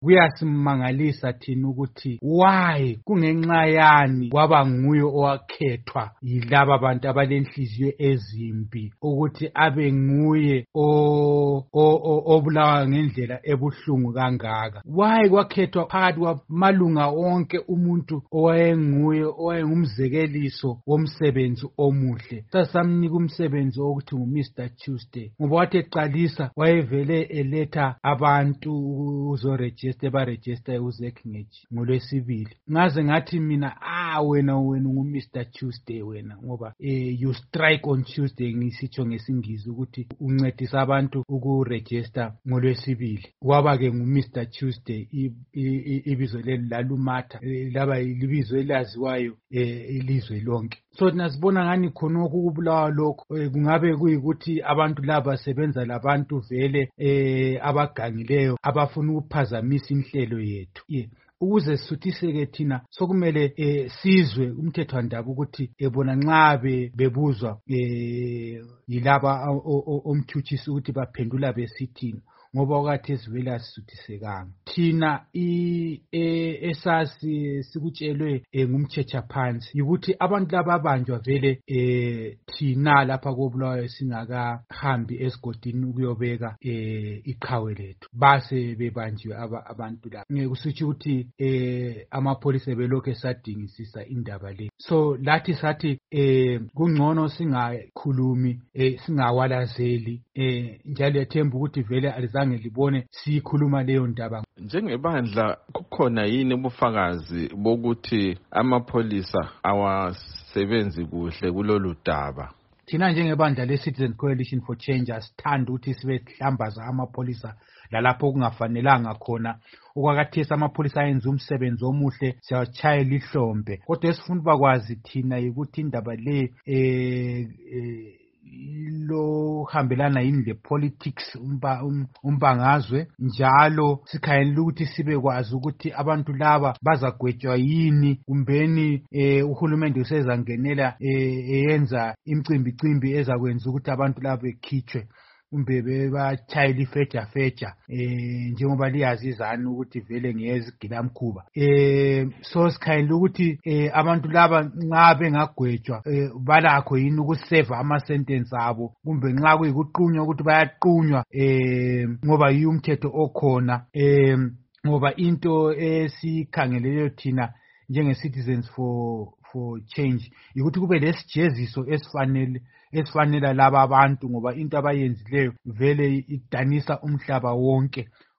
kuyasimangalisa thina ukuthi why kungenxa yani kwaba nguye owakhethwa yilaba bantu abalenhliziyo ezimbi ukuthi abe nguye obulawa ngendlela ebuhlungu kangaka. Why kwakhethwa phakathi kwamalunga onke umuntu owayengumzekeliso womsebenzi omuhle. Sasamnika umsebenzi wokuthi nguMr Tuesday ngoba wathi eqalisa wayevele eletha abantu uzoregister baregister uZekngeji ngoLwesibili. Ngaze ngathi mina wena nguMr Tuesday wena ngoba you strike on Tuesday ngisitsho ngesingisi ukuthi uncedisa abantu ukuregister ngoLwesibili. Waba ke nguMr Tuesday ibizo leli lalumatha laba ibizo elaziwayo ilizwe lonke. So nasibona ngani khonokho ukubulawa lokho kungabe kuyikuthi abantu laba sebenza labantu vele abagangileyo abafuna ukuphazamisa inhlelo yethu. Ukuze sisuthiseke thina sokumele sizwe umthethwandaba ukuthi bona nxa bebuzwa yilaba omthuthisi ukuthi baphendula besithini ngoba okathi sivela sisuthisekanga thina esasi sikutshelwe ngumthetha phansi ukuthi abantu laba abanjwa vele thina lapha koBulawayo singakahambi esigodini ukuyobeka iqhawe lethu base bebanjiwe abantu laba ngekusitsho ukuthi amapholisa belokhu esadingisisa indaba le. So lathi sathi kungcono singakhulumi singawalazeli njalo ethemba ukuthi vele alizange libone sikhuluma leyo ndaba. Njengebandla kukhona yini ubufakazi bokuthi amapholisa awasebenzi kuhle kulolu daba? Thina njengebandla le-Citizen Coalition for Change asithanda ukuthi sibe hlambaza amapholisa lalapho kungafanelanga khona. Okwakathesi amapholisa ayenza umsebenzi omuhle siyawachayela ihlombe kodwa esifuna bakwazi thina ukuthi indaba le lo hambelana yini le politics umbangazwe njalo sikhayela ukuthi sibe kwazi ukuthi abantu laba bazagwetshwa yini kumbeni uhulumende usezangenela eyenza imicimbi ezakwenza ukuthi abantu laba bekhitshwe kumbe bebachayela ifeja njengoba liyazi izani ukuthi vele ngeyezigilamkhuba. So sikhayela ukuthi abantu laba nxa bengagwetshwa balakho yini ukuseva ama-sentence abo kumbe nxa kuyikuqunywa ukuthi bayaqunywa ngoba yiyo umthetho okhona ngoba into esikhangeleleyo thina njenge-Citizens for Change ukuthi kube lesijeziso esifanele laba abantu ngoba into abayenzileyo vele idanisa umhlaba wonke.